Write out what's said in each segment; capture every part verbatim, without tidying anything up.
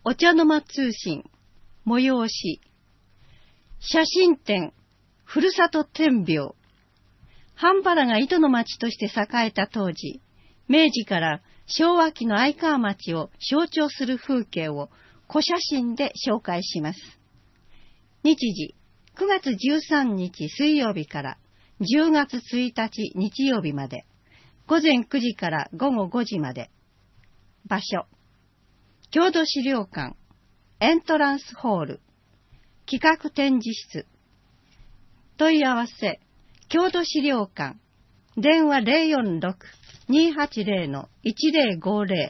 お茶の間通信、催し、写真展、ふるさと展描。半原が糸の町として栄えた当時、明治から昭和期の愛川町を象徴する風景を小写真で紹介します。日時、くがつじゅうさんにち水曜日からじゅうがつついたち日曜日まで、ごぜんくじからごごごじまで。場所、郷土資料館、エントランスホール、企画展示室。問い合わせ、郷土資料館、電話 ゼロよんろく にーはちゼロ いちゼロごゼ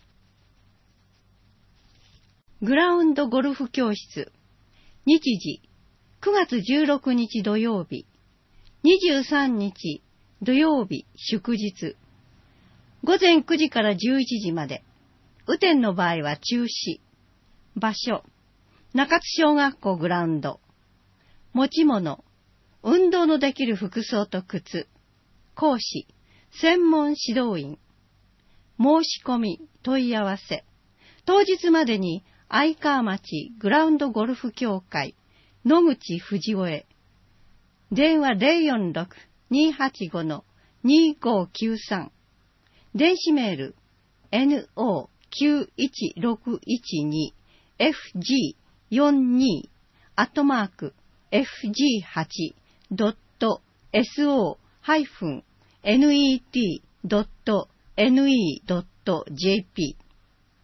ロ。グラウンドゴルフ教室。日時、くがつじゅうろくにち土曜日、にじゅうさんにち土曜日祝日。ごぜんくじからじゅういちじまで。雨天の場合は中止。場所、中津小学校グラウンド。持ち物、運動のできる服装と靴。講師、専門指導員。申し込み、問い合わせ。当日までに愛川町グラウンドゴルフ協会野口藤尾へ。電話 ゼロよんろく にーはちご にーごきゅうさん。電子メール エヌオーきゅういちろくいちに エフジーよんに アットマーク エフジーはち ドット エスオー ハイフン ネット ドット ネット ドット ジェーピー。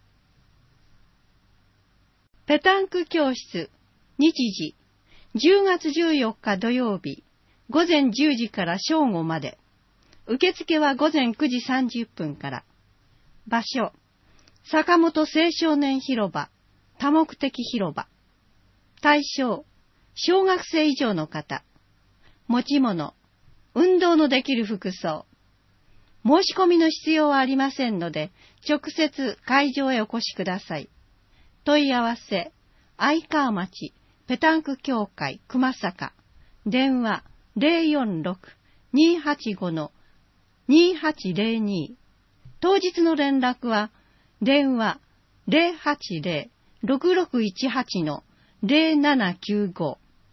ペタンク教室。日時、じゅうがつじゅうよっか土曜日、ごぜんじゅうじから正午まで。受付はごぜんくじさんじゅっぷんから。場所、坂本青少年広場、多目的広場。対象、小学生以上の方。持ち物、運動のできる服装。申し込みの必要はありませんので、直接会場へお越しください。問い合わせ、愛川町ペタンク協会熊坂。電話 ゼロよんろく にーはちご にーはちゼロに。当日の連絡は、電話 ゼロはちゼロ ろくろくいちはち ゼロななきゅうご。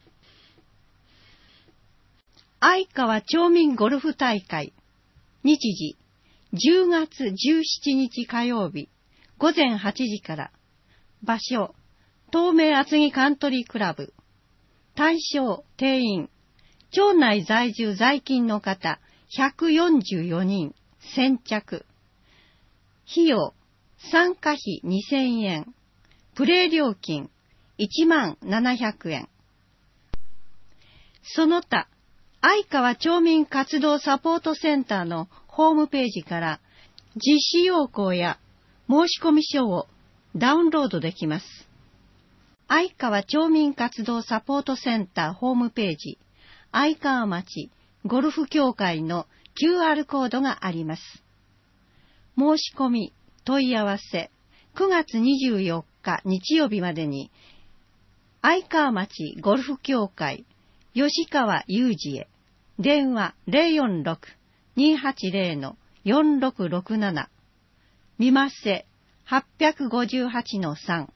愛川町民ゴルフ大会。日時、じゅうがつじゅうしちにち火曜日、ごぜんはちじから。場所、東名厚木カントリークラブ。対象、定員。町内在住在勤の方、ひゃくよんじゅうよにん、先着。費用、参加費にせんえん。プレイ料金、いちまんななひゃくえん。その他、愛川町民活動サポートセンターのホームページから実施要項や申込書をダウンロードできます。愛川町民活動サポートセンターホームページ、愛川町ゴルフ協会の キューアール コードがあります。申し込み、問い合わせ、くがつにじゅうよっか日曜日までに、愛川町ゴルフ協会吉川雄二へ。電話 ゼロよんろく にーはちゼロ よんろくろくなな。みませ はっぴゃくごじゅうはちのさん。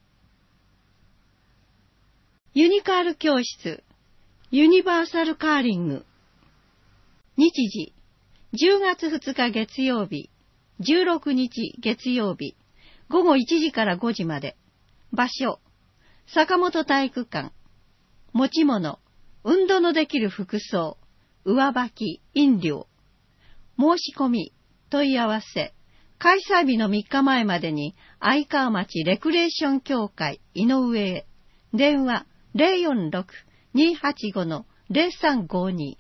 ユニカール教室、ユニバーサルカーリング。日時、じゅうがつふつか月曜日、じゅうろくにち月曜日、ごごいちじからごじまで。場所、坂本体育館。持ち物、運動のできる服装、上履き、飲料。申し込み、問い合わせ。開催日のみっかまえまでに、愛川町レクレーション協会井上へ。電話 ゼロよんろく にーはちご ゼロさんごに。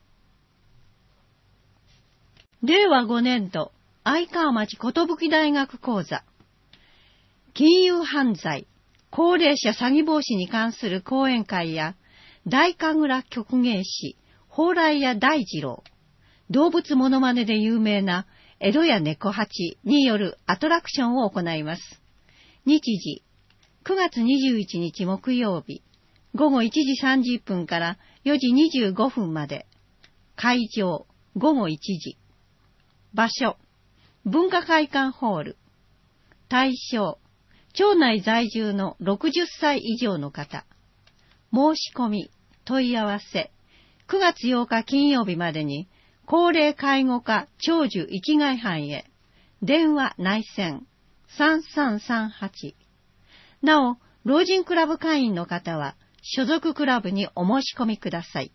れいわごねんど、愛川町寿大学講座。金融犯罪、高齢者詐欺防止に関する講演会や、大神楽曲芸師、蓬莱屋大二郎、動物モノマネで有名な江戸屋猫八によるアトラクションを行います。日時、くがつにじゅういちにち木曜日、ごごいちじさんじゅっぷんからよじにじゅうごふんまで。会場、ごごいちじ。場所、文化会館ホール。対象、 町内在住のろくじゅっさい以上の方。申し込み、問い合わせ。くがつようか金曜日までに、高齢介護課長寿生きがい班へ。電話内線さんさんさんはち。なお、老人クラブ会員の方は、所属クラブにお申し込みください。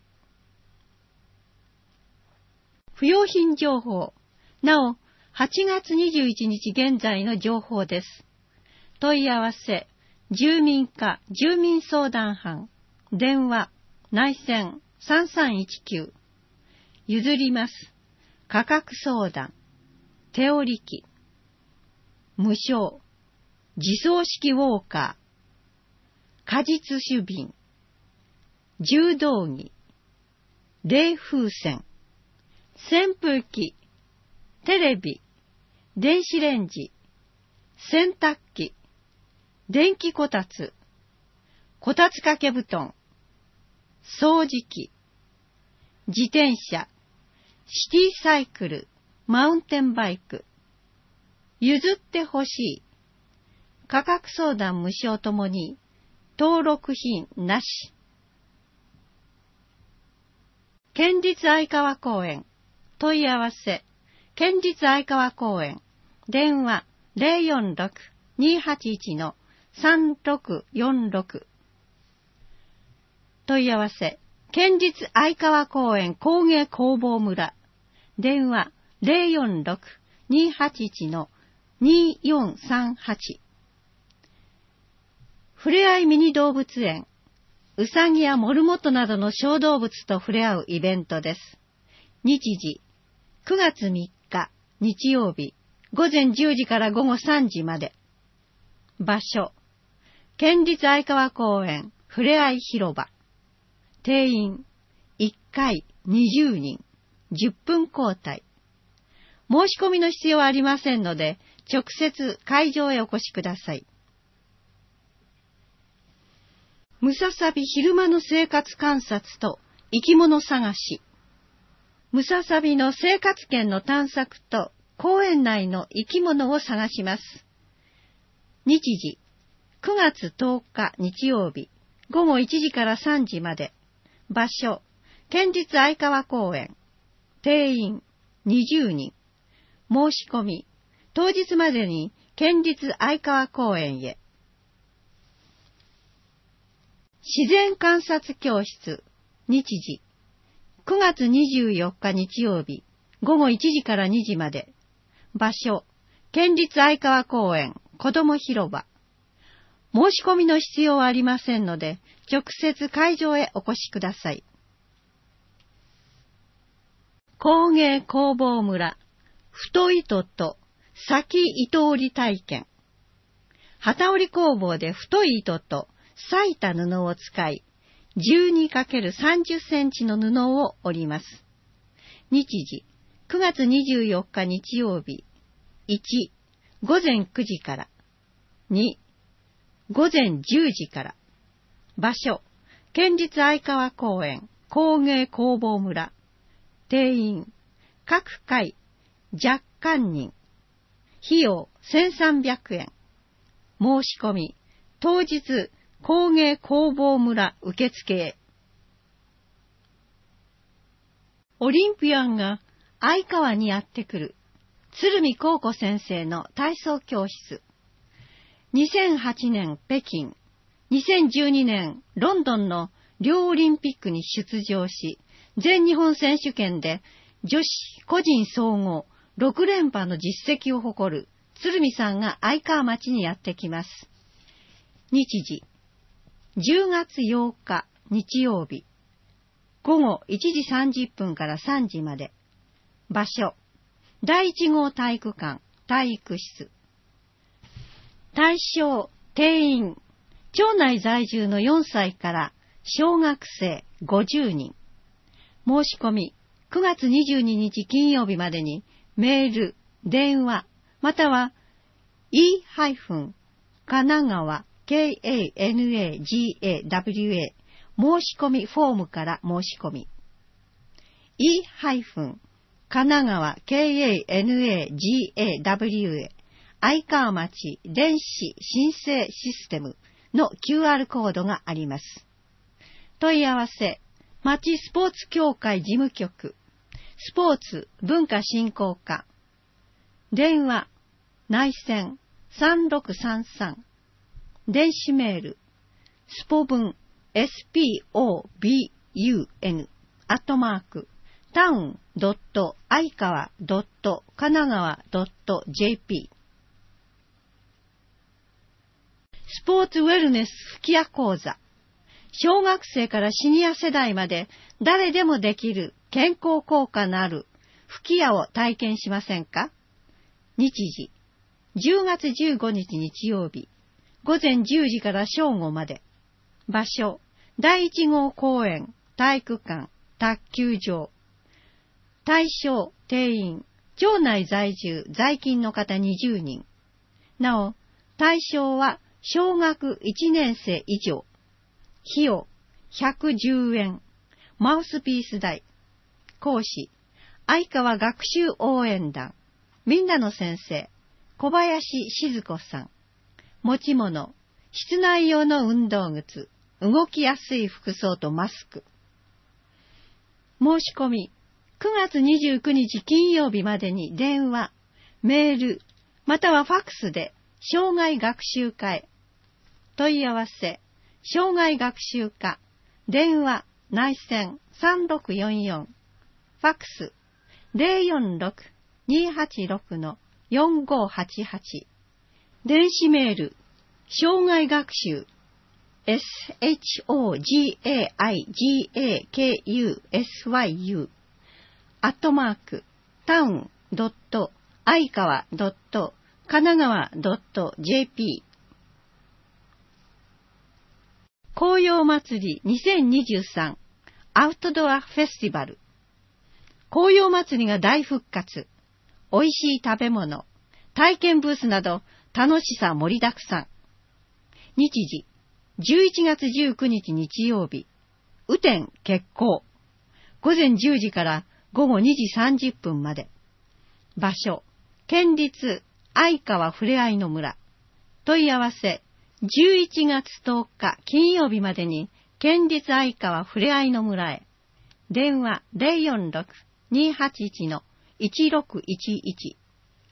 不用品情報。なお、はちがつにじゅういちにち現在の情報です。問い合わせ、住民課住民相談班、電話、内線さんさんいちきゅう。譲ります。価格相談、手織機、無償、自走式ウォーカー、果実酒瓶、柔道着、冷風船、扇風機、テレビ、電子レンジ、洗濯機、電気こたつ、こたつ掛け布団、掃除機、自転車、シティサイクル、マウンテンバイク、譲ってほしい、価格相談無償ともに、登録品なし。県立愛川公園、問い合わせ、県立愛川公園、電話 ゼロよんろく にーはちいち さんろくよんろく。問い合わせ、県立愛川公園工芸工房村、電話 ゼロよんろく にーはちいち にーよんさんはち。ふれあいミニ動物園、うさぎやモルモットなどの小動物と触れ合うイベントです。日時、くがつみっか、日曜日、ごぜんじゅうじからごごさんじまで。場所、県立愛川公園ふれあい広場。定員、いっかいにじゅうにん、じゅっぷん交代。申し込みの必要はありませんので、直接会場へお越しください。ムササビ昼間の生活観察と生き物探し。ムササビの生活圏の探索と公園内の生き物を探します。日時、くがつとおか日曜日、ごごいちじからさんじまで。場所、県立愛川公園。定員、にじゅうにん。申し込み、当日までに県立愛川公園へ。自然観察教室、日時、くがつにじゅうよっか日曜日、ごごいちじからにじまで。場所、県立愛川公園、子ども広場。申し込みの必要はありませんので、直接会場へお越しください。工芸工房村、太糸と先糸織り体験。機織り工房で太い糸と裂いた布を使い、じゅうにかけるさんじゅっセンチの布を織ります。日時、くがつにじゅうよっか日曜日。いち、ごぜんくじから。に、ごぜんじゅうじから。場所、県立愛川公園工芸工房村。定員、各回若干人。費用せんさんびゃくえん。申し込み、当日工芸工房村受付へ。オリンピアンが愛川にやってくる。鶴見光子先生の体操教室。にせんはちねん北京、にせんじゅうにねんロンドンの両オリンピックに出場し、全日本選手権で女子個人総合ろくれんぱの実績を誇る鶴見さんが愛川町にやってきます。日時、じゅうがつようか日曜日、ごごいちじさんじゅっぷんからさんじまで。場所、だいいちごう体育館体育室。対象、定員、町内在住のよんさいから小学生ごじゅうにん。申し込み、くがつにじゅうににち金曜日までにメール、電話、または e- 神奈川 ケーエーエヌエージーエーダブリューエー 申し込みフォームから申し込み。e- 神奈川 ケーエーエヌエージーエーダブリューエー相川町電子申請システムの キューアール コードがあります。問い合わせ、町スポーツ協会事務局、スポーツ文化振興課、電話、内線さんろくさんさん、電子メール、スポブン、エスピーオービーユーエヌ、アットマーク、タウンドットアイカワドットカナガワドットジェーピー。スポーツウェルネス吹き矢講座。小学生からシニア世代まで誰でもできる健康効果のある吹き矢を体験しませんか？日時、じゅうがつじゅうごにち日曜日、午前じゅうじから正午まで。場所、だいいち号公園、体育館、卓球場。対象、定員、町内在住、在勤の方にじゅうにん。なお、対象は小学いちねんせい以上。費用、ひゃくじゅうえん。マウスピース代。講師、相川学習応援団。みんなの先生、小林静子さん。持ち物、室内用の運動靴、動きやすい服装とマスク。申し込み、くがつにじゅうくにち金曜日までに電話、メール、またはファックスで障害学習課へ。問い合わせ、障害学習課、電話、内線さんろくよんよん、ファックスゼロよんろく にーはちろく よんごはちはち、電子メール、障害学習、エスエイチオージェーアイジェーケーユーエスワイユー、アットマーク、タウンドットアイカワドットカナガワドットジェーピー。紅葉祭りにせんにじゅうさんアウトドアフェスティバル。紅葉祭りが大復活。美味しい食べ物、体験ブースなど楽しさ盛りだくさん。日時、じゅういちがつじゅうくにち日曜日。雨天決行。午前じゅうじから午後にじさんじゅっぷんまで。場所、県立相川ふれあいの村。問い合わせ、じゅういちがつとおか金曜日までに県立相川ふれあいの村へ。電話ゼロよんろく にーはちいち いちろくいちいち。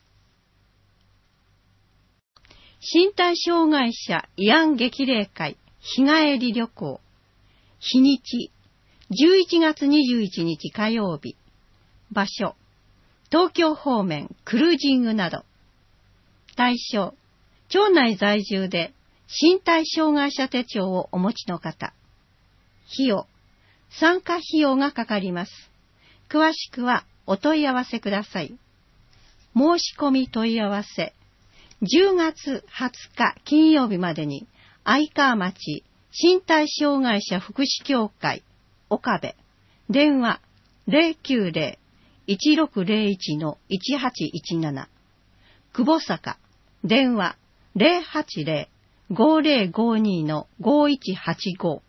身体障害者慰安激励会日帰り旅行。日にち、じゅういちがつにじゅういちにち火曜日。場所、東京方面クルージングなど。対象、町内在住で身体障害者手帳をお持ちの方。費用、参加費用がかかります。詳しくはお問い合わせください。申し込み問い合わせ、じゅうがつはつか金曜日までに相川町身体障害者福祉協会岡部、電話ゼロきゅうゼロ いちろくゼロいち いちはちいちなな、久保坂、電話ゼロはちゼロ ごゼロごに ごいちはちご。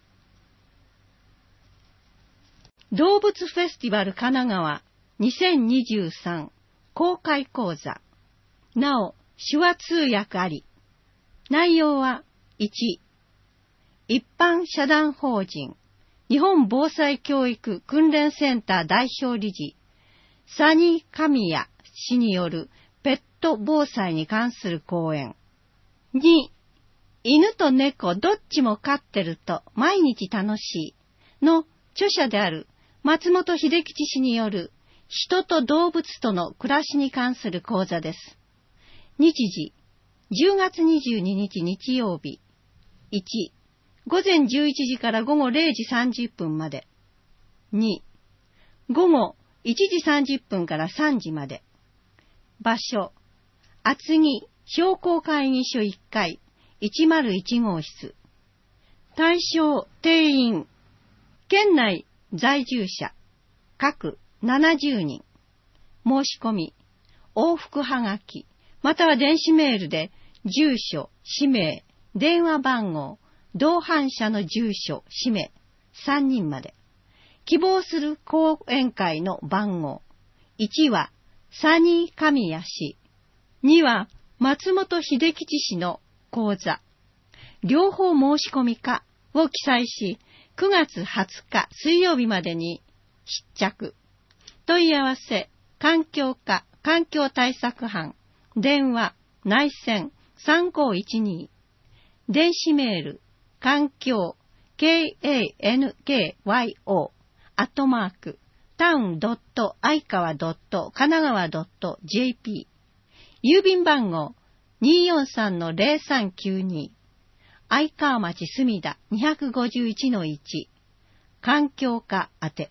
動物フェスティバル神奈川にせんにじゅうさん公開講座。なお、手話通訳あり。内容は、いち、一般社団法人日本防災教育訓練センター代表理事佐ニ神谷氏によるペット防災に関する講演。に、犬と猫どっちも飼ってると毎日楽しいの著者である松本秀吉氏による人と動物との暮らしに関する講座です。日時、じゅうがつにじゅうににち日曜日。いち、午前じゅういちじから午後れいじさんじゅっぷんまで。に、午後いちじさんじゅっぷんからさんじまで。場所、厚木商工会議所いっかいいちまるいちごうしつ。対象定員、県内在住者、各ななじゅうにん。申し込み、往復はがき、または電子メールで、住所、氏名、電話番号、同伴者の住所、氏名、さんにんまで。希望する講演会の番号。いちは、佐ニ神谷氏。には、 松本秀吉氏の講座、両方申し込みかを記載し、くがつはつか水曜日までに必着。問い合わせ、環境課、環境対策班、電話、内線さんごいちに、電子メール、環境、ケーエーエヌケーワイオー、アットマーク、タウンドットアイカワドットカナガワドットジェーピー、郵便番号 にーよんさんのゼロさんきゅうに、愛川町墨田 にひゃくごじゅういちのいち、環境課宛て。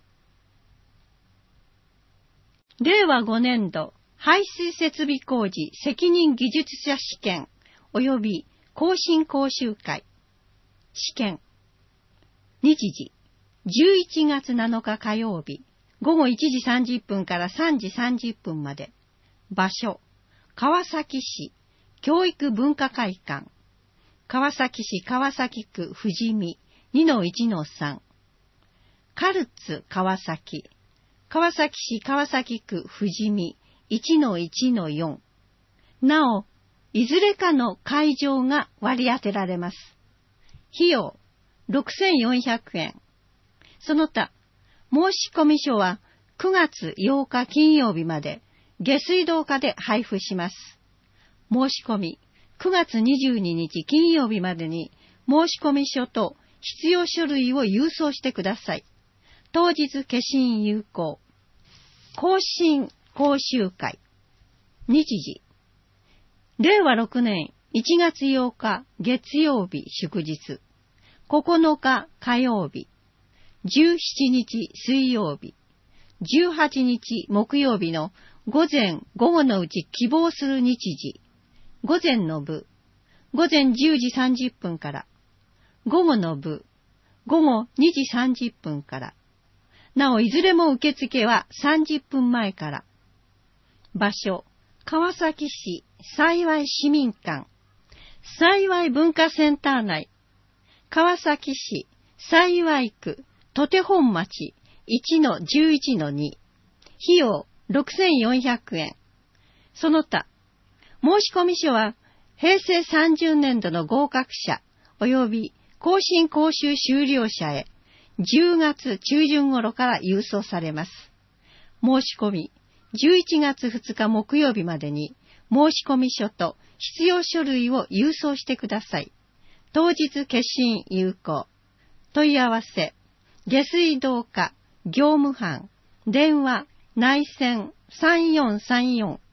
れいわごねんど排水設備工事責任技術者試験及び更新講習会試験。日時じゅういちがつなのか火曜日、ごごいちじさんじゅっぷんからさんじさんじゅっぷんまで。場所、川崎市教育文化会館、川崎市川崎区富士見 にのいちのさん、カルツ川崎、川崎市川崎区富士見 いちのいちのよん。なお、いずれかの会場が割り当てられます。費用ろくせんよんひゃくえん。その他、申込書はくがつようか金曜日まで下水道課で配布します。申し込みくがつにじゅうににち金曜日までに申込書と必要書類を郵送してください。当日消印有効。更新講習会。日時。れいわろくねんいちがつようか月曜日祝日。ここのか火曜日。じゅうしちにち水曜日。じゅうはちにち木曜日の午前午後のうち希望する日時。午前の部、午前じゅうじさんじゅっぷんから。午後の部、午後にじさんじゅっぷんから。なお、いずれも受付はさんじゅっぷんまえから。場所、川崎市幸市民館、幸文化センター内、川崎市幸区土手本町 いちのじゅういちのに、費用ろくせんよんひゃくえん。その他、申込書はへいせいさんじゅうねんどの合格者及び更新講習修了者へじゅうがつちゅうじゅん頃から郵送されます。申し込みじゅういちがつふつか木曜日までに申込書と必要書類を郵送してください。当日消印有効。問い合わせ、下水道課業務班、電話、内線さんよんさんよん。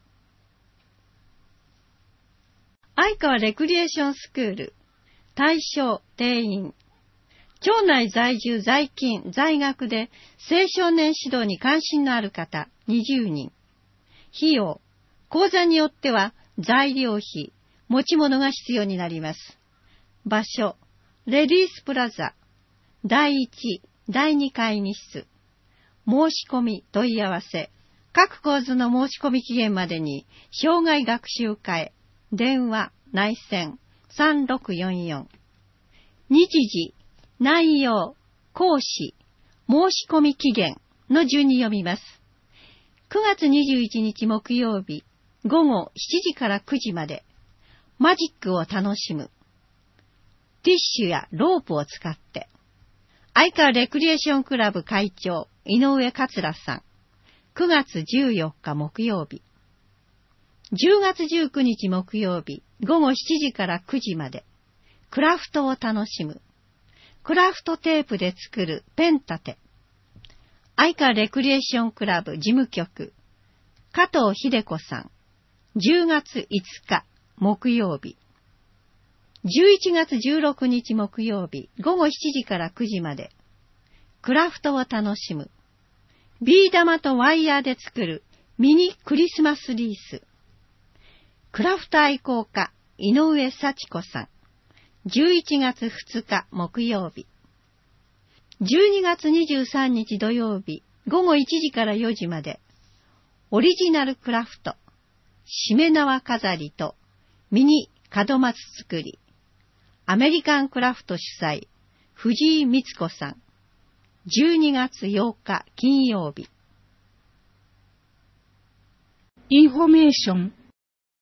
愛川レクリエーションスクール、対象定員。町内在住在勤在学で青少年指導に関心のある方にじゅうにん。費用、講座によっては材料費、持ち物が必要になります。場所、レディースプラザ、だいいち、だいに会議室。申し込み問い合わせ、各講座の申し込み期限までに生涯学習会へ、電話、内線さんろくよんよん。日時、内容、講師、申し込み期限の順に読みます。くがつにじゅういちにち木曜日、ごごしちじからくじまで、マジックを楽しむ。ティッシュやロープを使って。愛川レクリエーションクラブ会長、井上桂さん。くがつじゅうよっか木曜日。じゅうがつじゅうくにち木曜日、ごごしちじからくじまで。クラフトを楽しむ。クラフトテープで作るペン立て。愛川レクリエーションクラブ事務局、加藤秀子さん。じゅうがついつか木曜日。じゅういちがつじゅうろくにち木曜日、ごごしちじからくじまで。クラフトを楽しむ。ビー玉とワイヤーで作るミニクリスマスリース。クラフト愛好家、井上幸子さん。じゅういちがつふつか木曜日。じゅうにがつにじゅうさんにち土曜日、ごごいちじからよじまで。オリジナルクラフト。しめ縄飾りとミニ門松作り。アメリカンクラフト主催、藤井光子さん。じゅうにがつようか金曜日。 インフォメーション。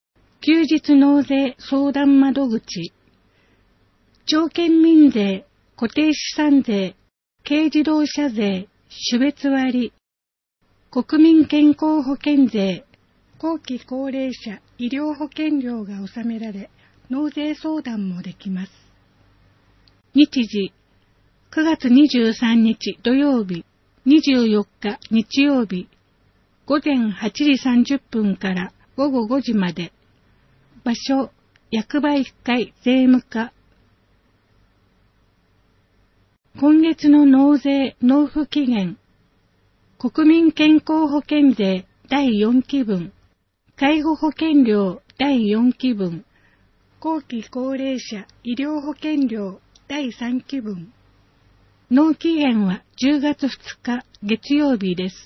休日納税相談窓口、町県民税、固定資産税、軽自動車税、種別割、国民健康保険税、後期高齢者医療保険料が納められ、納税相談もできます。日時、くがつにじゅうさんにち土曜日、にじゅうよっか日曜日、ごぜんはちじさんじゅっぷんからごごごじまで。場所、役場いっかい税務課。今月の納税納付期限。国民健康保険税だいよんきぶん、介護保険料だいよんきぶん、後期高齢者医療保険料だいさんきぶん。納期限はじゅうがつふつか月曜日です。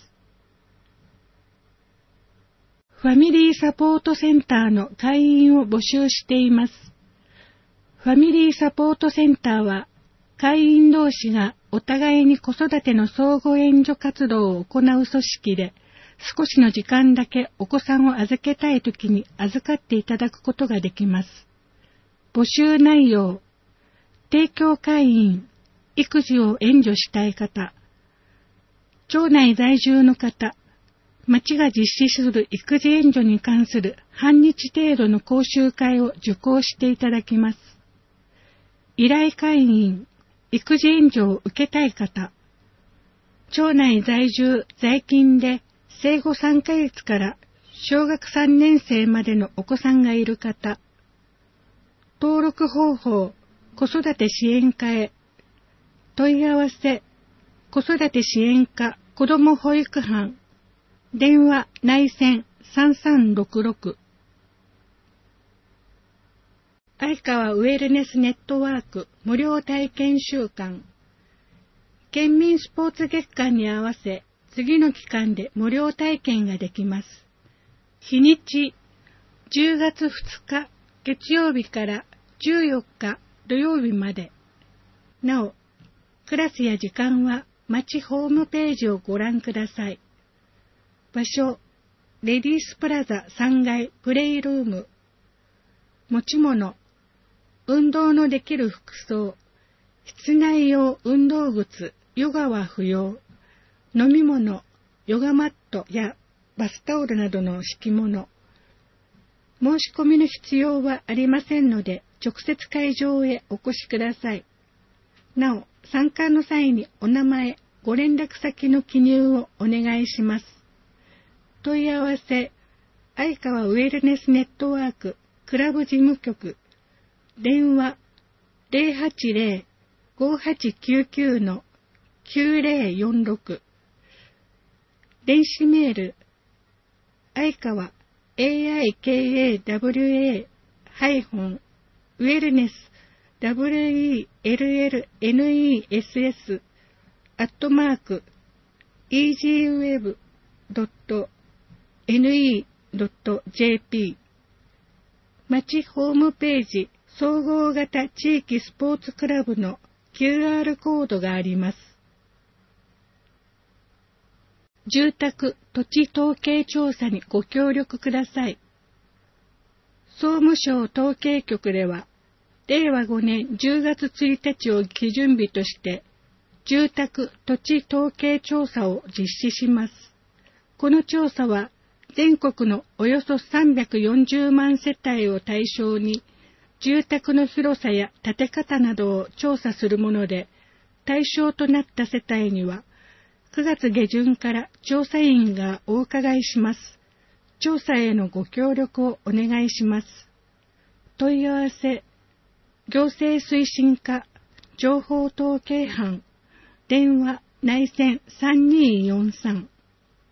ファミリーサポートセンターの会員を募集しています。ファミリーサポートセンターは、会員同士がお互いに子育ての相互援助活動を行う組織で、少しの時間だけお子さんを預けたいときに預かっていただくことができます。募集内容、提供会員、育児を援助したい方、町内在住の方、町が実施する育児援助に関する半日程度の講習会を受講していただきます。依頼会員、育児援助を受けたい方、町内在住在勤で生後さんかげつから小学さんねんせいまでのお子さんがいる方、登録方法、子育て支援課へ、問い合わせ、子育て支援課子ども保育班、電話内線さんさんろくろく。相川ウェルネスネットワーク無料体験週間。県民スポーツ月間に合わせ、次の期間で無料体験ができます。日にち、じゅうがつふつか月曜日からじゅうよっか土曜日まで。なお、クラスや時間は町ホームページをご覧ください。場所、レディースプラザさんがいプレイルーム。持ち物、運動のできる服装、室内用運動靴、ヨガは不要。飲み物、ヨガマットやバスタオルなどの敷物。申し込みの必要はありませんので、直接会場へお越しください。なお、参加の際にお名前、ご連絡先の記入をお願いします。問い合わせ、相川ウェルネスネットワーククラブ事務局、電話 ゼロはちゼロ ごはちきゅうきゅう きゅうゼロよんろく、電子メール、相川 エーアイケーエーダブリューエー ハイフン ウェルネス ダブリューイーエルエルエヌイーエスエス アットマーク イージーウェブ ドット エヌイー ドット ジェーピー 町ホームページ総合型地域スポーツクラブの キューアール コードがあります。住宅土地統計調査にご協力ください。総務省統計局では、れいわごねんじゅうがつついたちを基準日として、住宅土地統計調査を実施します。この調査は、全国のおよそさんびゃくよんじゅうまんせたいを対象に、住宅の広さや建て方などを調査するもので、対象となった世帯には、くがつげじゅんから調査員がお伺いします。調査へのご協力をお願いします。問い合わせ、行政推進課、情報統計班、電話内線さんにーよんさん。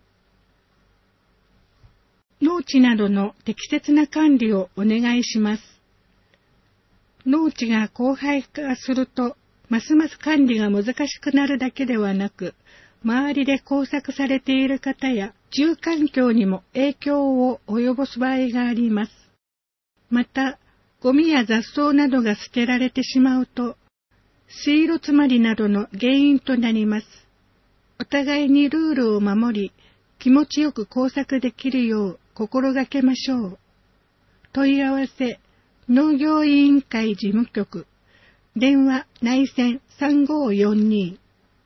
農地などの適切な管理をお願いします。農地が荒廃化すると、ますます管理が難しくなるだけではなく、周りで耕作されている方や住環境にも影響を及ぼす場合があります。また、ゴミや雑草などが捨てられてしまうと、水路詰まりなどの原因となります。お互いにルールを守り、気持ちよく工作できるよう心がけましょう。 問い合わせ、農業委員会事務局、電話内線さんごーよんに。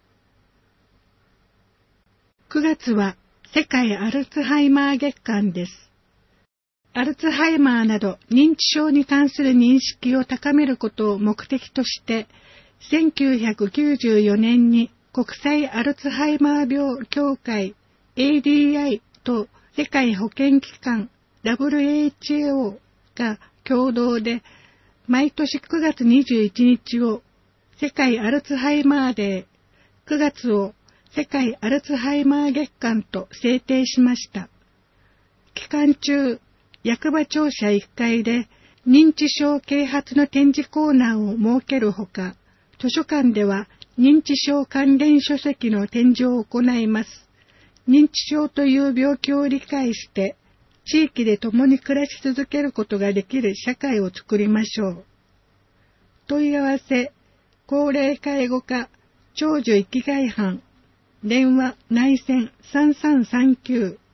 くがつは世界アルツハイマー月間です。アルツハイマーなど認知症に関する認識を高めることを目的として、せんきゅうひゃくきゅうじゅうよねんに国際アルツハイマー病協会 エーディーアイ と世界保健機関 ダブリューエイチオー が共同で毎年くがつにじゅういちにちを世界アルツハイマーデー、くがつを世界アルツハイマー月間と制定しました。期間中、役場庁舎いっかいで認知症啓発の展示コーナーを設けるほか、図書館では認知症関連書籍の展示を行います。認知症という病気を理解して、地域で共に暮らし続けることができる社会を作りましょう。問い合わせ、高齢介護課、長寿生きがい班、電話内線さんさんさんきゅう。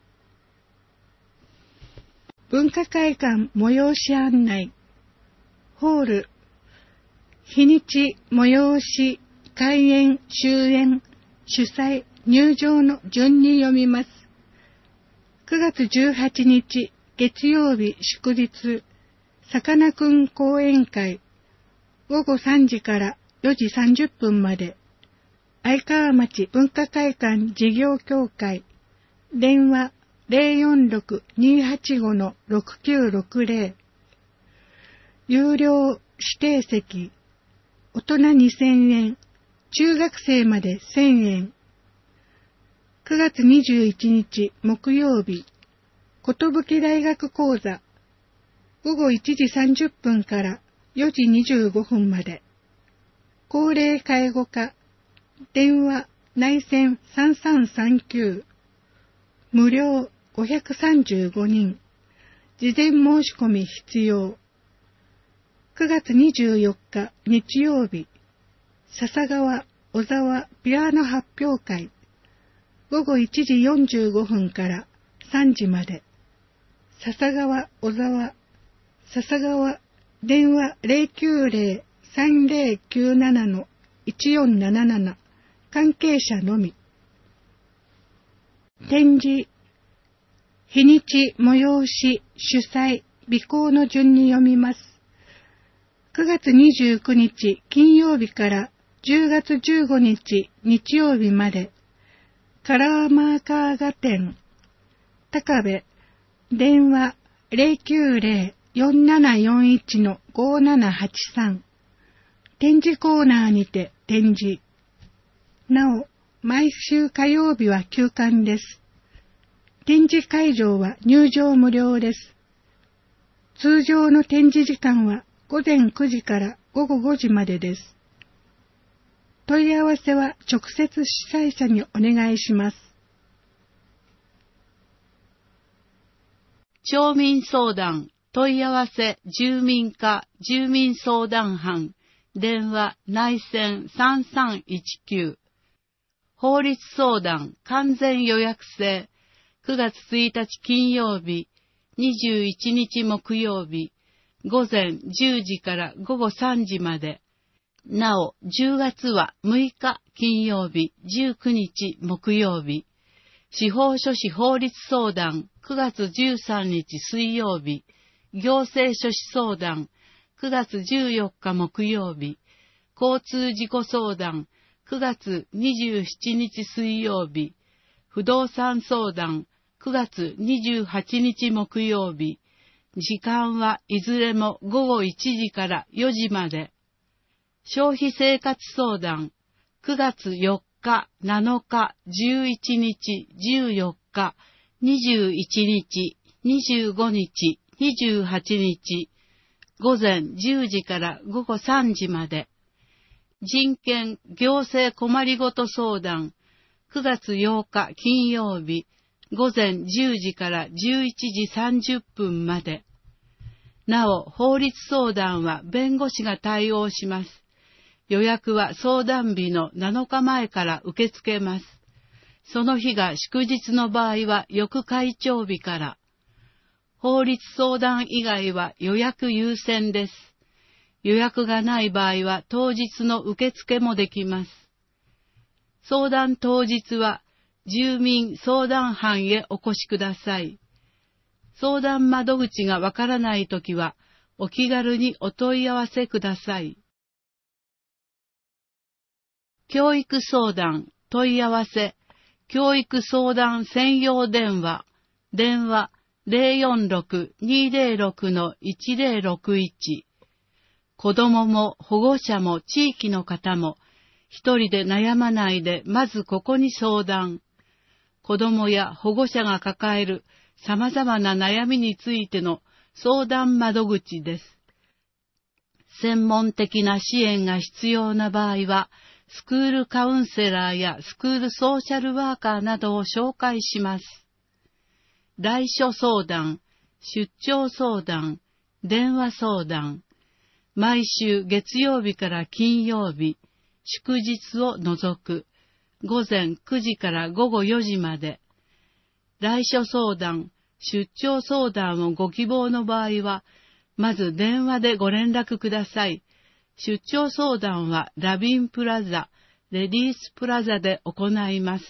文化会館催し案内。ホール。日にち、催し、開演、終演、主催、入場の順に読みます。くがつじゅうはちにち、月曜日祝日、さかなクン講演会、ごごさんじからよじさんじゅっぷんまで、相川町文化会館事業協会、電話 ゼロよんろく にーはちご ろくきゅうろくゼロ、有料指定席、大人にせんえん、中学生までせんえん。くがつにじゅういちにち木曜日、寿大学講座、ごごいちじさんじゅっぷんからよじにじゅうごふんまで。高齢介護課、電話内線さんさんさんきゅう、無料ごひゃくさんじゅうごにん、事前申し込み必要。くがつにじゅうよっか日曜日、笹川小沢ピアノ発表会、ごごいちじよんじゅうごふんからさんじまで。笹川小沢、笹川、電話 ゼロきゅうゼロ さんゼロきゅうなな いちよんなななな、関係者のみ。展示、日にち、催し、主催、備考の順に読みます。くがつにじゅうくにち金曜日からじゅうがつじゅうごにち日曜日まで、カラーマーカー画展、高部、電話 ゼロきゅうゼロ よんななよんいち ごななはちさん、展示コーナーにて展示。なお、毎週火曜日は休館です。展示会場は入場無料です。通常の展示時間はごぜんくじからごごごじまでです。問い合わせは直接主催者にお願いします。 町民相談問い合わせ住民課住民相談班電話内線さんさんいちきゅう、法律相談完全予約制くがつついたち金曜日にじゅういちにち木曜日ごぜんじゅうじからごごさんじまで。なお、じゅうがつはむいか金曜日じゅうくにち木曜日。司法書士法律相談くがつじゅうさんにち水曜日。行政書士相談くがつじゅうよっか木曜日。交通事故相談くがつにじゅうしちにち水曜日。不動産相談くがつにじゅうはちにち木曜日。時間はいずれもごごいちじからよじまで。消費生活相談くがつよっか、なのか、じゅういちにち、じゅうよっか、にじゅういちにち、にじゅうごにち、にじゅうはちにち、ごぜんじゅうじからごごさんじまで。人権行政困りごと相談くがつようか金曜日、ごぜんじゅうじからじゅういちじさんじゅっぷんまで。なお、法律相談は弁護士が対応します。予約は相談日のなのかまえから受け付けます。その日が祝日の場合は翌会長日から。 法律相談以外は予約優先です。予約がない場合は当日の受付もできます。相談当日は住民相談班へお越しください。相談窓口がわからないときはお気軽にお問い合わせください。教育相談問い合わせ教育相談専用電話電話 ゼロよんろく にゼロろく いちゼロろくいち 子どもも保護者も地域の方も一人で悩まないでまずここに相談。子どもや保護者が抱える様々な悩みについての相談窓口です。専門的な支援が必要な場合は、スクールカウンセラーやスクールソーシャルワーカーなどを紹介します。来所相談、出張相談、電話相談、毎週月曜日から金曜日、祝日を除く、午前くじから午後よじまで、来所相談、出張相談をご希望の場合は、まず電話でご連絡ください。出張相談はラビンプラザ、レディースプラザで行います。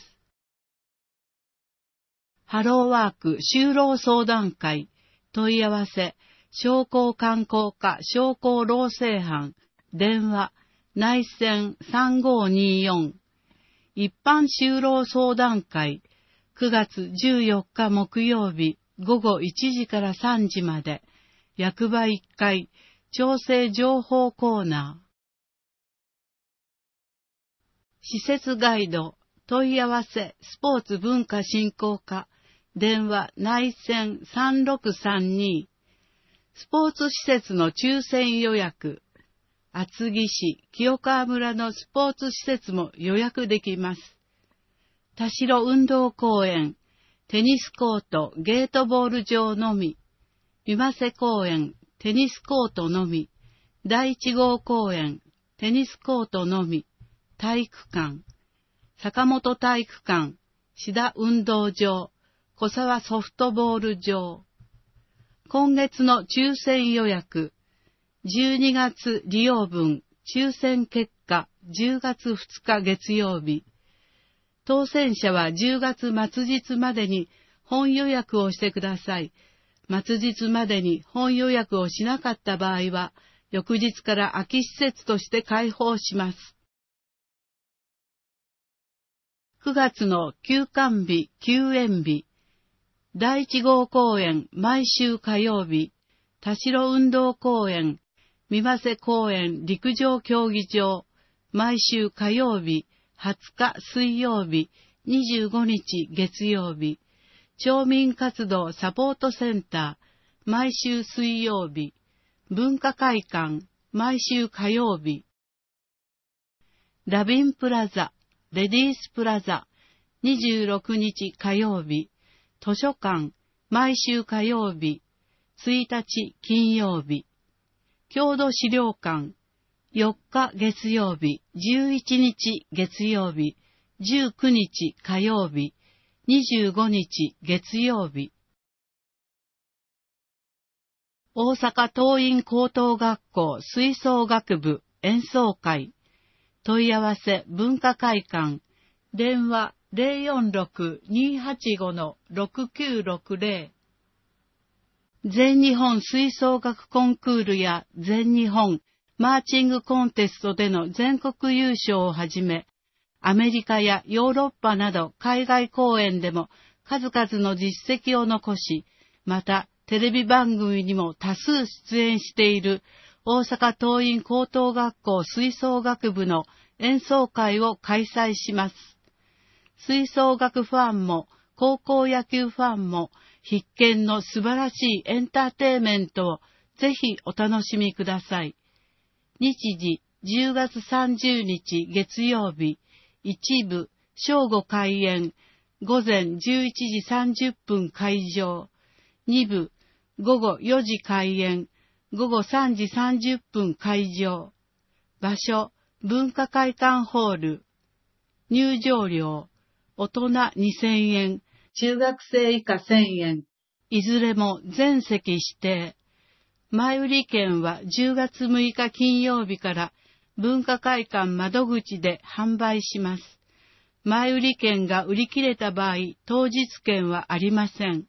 ハローワーク就労相談会、問い合わせ、商工観光課商工労政班、電話、内線さんごーにーよん、一般就労相談会、くがつじゅうよっか木曜日、午後いちじからさんじまで、役場いっかい、調整情報コーナー。施設ガイド、問い合わせ、スポーツ文化振興課、電話内線さんろくさんに、スポーツ施設の抽選予約、厚木市清川村のスポーツ施設も予約できます。田代運動公園、テニスコート、ゲートボール場のみ、三馬瀬公園、テニスコートのみ、第一号公園、テニスコートのみ、体育館、坂本体育館、志田運動場、小沢ソフトボール場。今月の抽選予約、じゅうにがつ利用分、抽選結果、じゅうがつふつか月曜日。当選者はじゅうがつ末日までに本予約をしてください。末日までに本予約をしなかった場合は、翌日から空き施設として開放します。くがつの休館日、休園日。第一号公園、毎週火曜日。田代運動公園、三馬瀬公園陸上競技場。毎週火曜日、はつか水曜日、にじゅうごにち月曜日。町民活動サポートセンター、毎週水曜日。文化会館、毎週火曜日。ラビンプラザ、レディースプラザ、にじゅうろくにち火曜日。図書館、毎週火曜日。ついたち金曜日。郷土資料館、よっか月曜日、じゅういちにち月曜日、じゅうくにち火曜日、にじゅうごにち月曜日。大阪桐蔭高等学校吹奏楽部演奏会。問い合わせ文化会館。電話 ゼロよんろく にーはちご ろくきゅうろくゼロ。全日本吹奏楽コンクールや全日本マーチングコンテストでの全国優勝をはじめ、アメリカやヨーロッパなど海外公演でも数々の実績を残し、またテレビ番組にも多数出演している大阪桐蔭高等学校吹奏楽部の演奏会を開催します。吹奏楽ファンも高校野球ファンも必見の素晴らしいエンターテイメントをぜひお楽しみください。日時じゅうがつさんじゅうにち月曜日、一部正午開演、午前じゅういちじさんじゅっぷん開場、二部午後よじ開演、午後さんじさんじゅっぷん開場。場所、文化会館ホール。入場料、大人にせんえん、中学生以下せんえん、 いずれも全席指定。前売り券はじゅうがつむいか金曜日から文化会館窓口で販売します。前売り券が売り切れた場合、当日券はありません。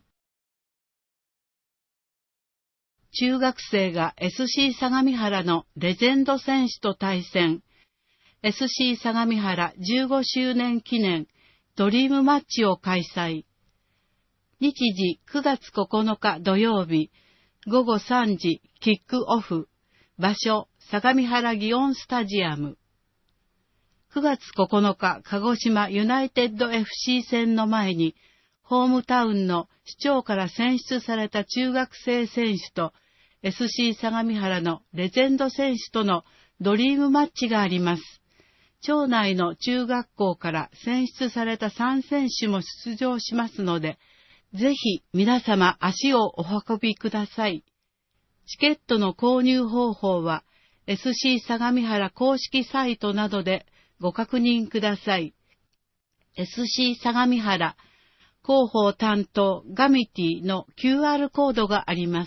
中学生が エスシー 相模原のレジェンド選手と対戦。エスシー 相模原じゅうごしゅうねん記念ドリームマッチを開催。日時くがつここのか土曜日、ごごさんじキックオフ。場所、相模原祇園スタジアム。くがつここのか、鹿児島ユナイテッド エフシー 戦の前に、ホームタウンの市長から選出された中学生選手と、エスシー 相模原のレジェンド選手とのドリームマッチがあります。町内の中学校から選出されたさん選手も出場しますので、ぜひ皆様足をお運びください。チケットの購入方法は エスシー 相模原公式サイトなどでご確認ください。エスシー 相模原広報担当ガミティの キューアール コードがあります。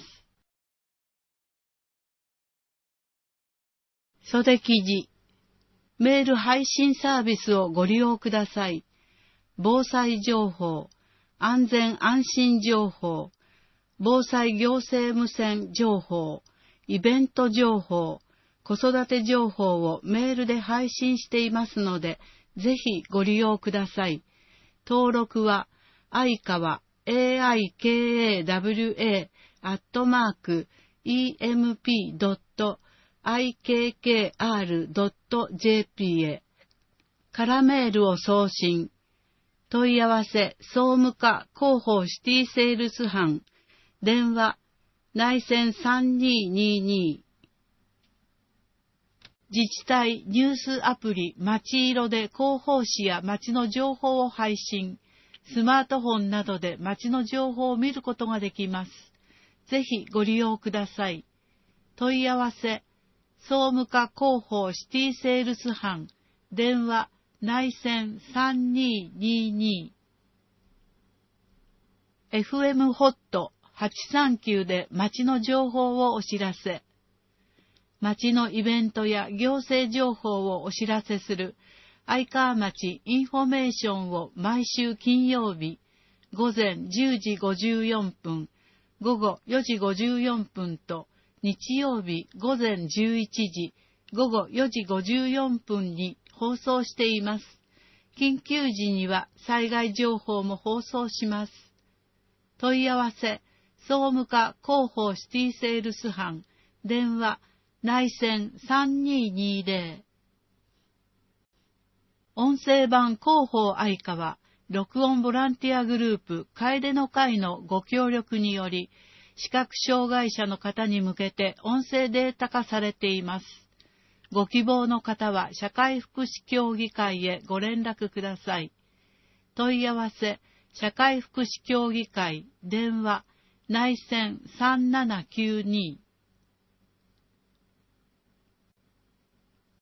袖記事、メール配信サービスをご利用ください。防災情報、安全安心情報、防災行政無線情報、イベント情報、子育て情報をメールで配信していますので、ぜひご利用ください。登録は、相川 エーアイケーエーダブリューエー アットマーク イーエムピードットアイケーケーアールドットジェーピー へ、からメールを送信。問い合わせ、総務課広報シティセールス班、電話、内線さんにーにーにー。自治体ニュースアプリまちいろで広報誌や街の情報を配信。スマートフォンなどで街の情報を見ることができます。ぜひご利用ください。問い合わせ、総務課広報シティセールス班、電話、内線さんにーにーにー。エフエム ホットはちさんきゅうで街の情報をお知らせ。街のイベントや行政情報をお知らせする愛川町インフォメーションを毎週金曜日、午前じゅうじごじゅうよんぷん、午後よじごじゅうよんぷんと、日曜日午前じゅういちじ、午後よじごじゅうよんぷんに放送しています。緊急時には災害情報も放送します。問い合わせ、総務課広報シティセールス班、電話、内線さんにーにーぜろ。音声版広報愛川、録音ボランティアグループ、楓の会のご協力により、視覚障害者の方に向けて音声データ化されています。ご希望の方は社会福祉協議会へご連絡ください。問い合わせ、社会福祉協議会、電話、内線さんななきゅうにー。